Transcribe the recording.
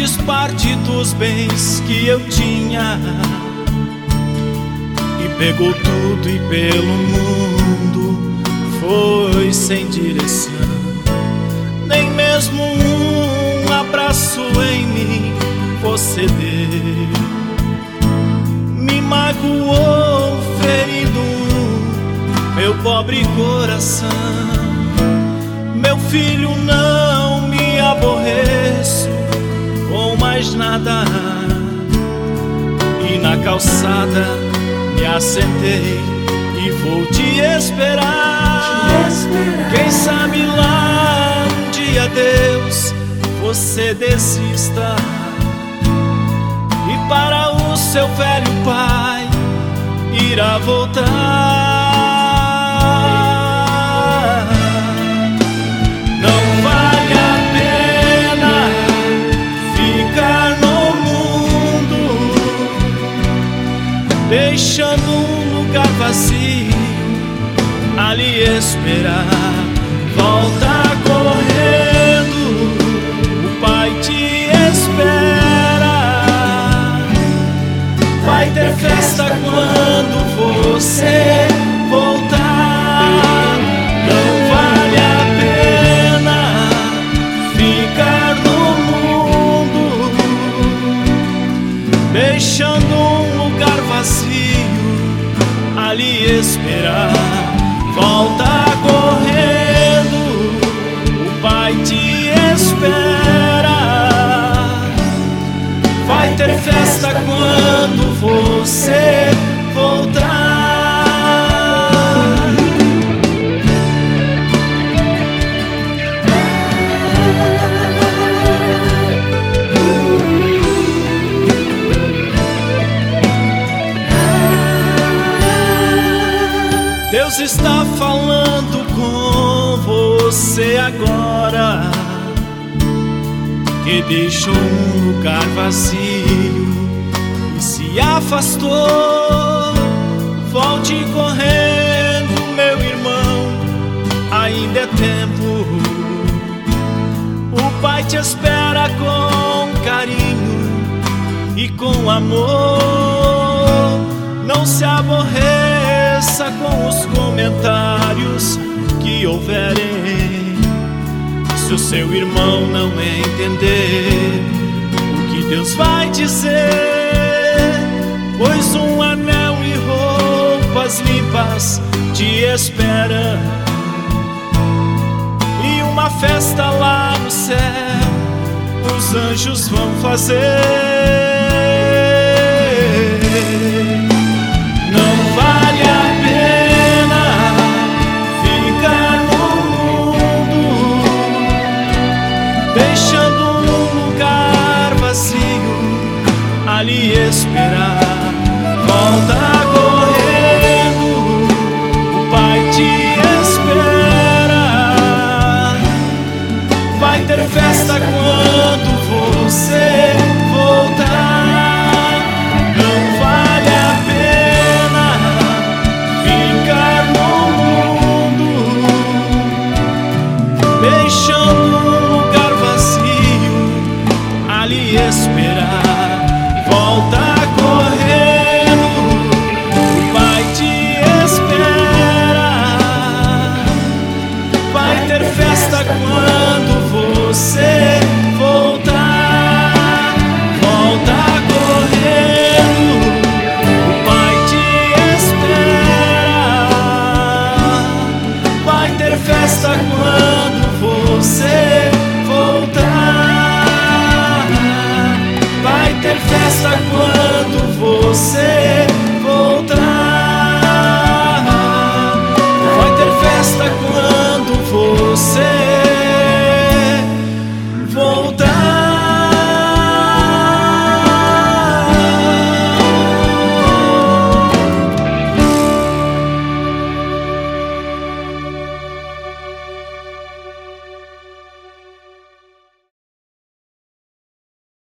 fiz parte dos bens que eu tinha e pegou tudo e pelo mundo foi sem direção. Nem mesmo um abraço em mim você deu. Me magoou, ferido meu pobre coração. Meu filho, não me aborreço com mais nada. E na calçada me assentei e vou te esperar. Quem sabe lá um dia, Deus, você desista e para o seu velho pai irá voltar. Não vale a pena ficar no mundo deixando um lugar vazio ali esperar. Volta correndo, o pai te espera. Vai ter festa quando você voltar. Não vale a pena ficar no mundo deixando um lugar vazio ali esperar. Volta correndo, o pai te espera. Vai ter festa quando você voltar. Deus está falando com você agora, que deixou um lugar vazio e se afastou. Volte correndo, meu irmão, ainda é tempo. O pai te espera com carinho e com amor. Não se aborreça com os comentários que houverem. Se o seu irmão não entender o que Deus vai dizer, pois um anel e roupas limpas te espera e uma festa lá no céu os anjos vão fazer. Não vale a pena ficar no mundo deixando um lugar vazio ali esperar. Volta correndo, o pai te espera. Vai ter festa quando você voltar. Não vale a pena ficar no mundo deixando um lugar vazio ali esperar. Volta correndo, o pai te espera. Vai ter festa quando você voltar. Volta correndo, o pai te espera. Vai ter festa quando você voltar. Vai ter festa quando você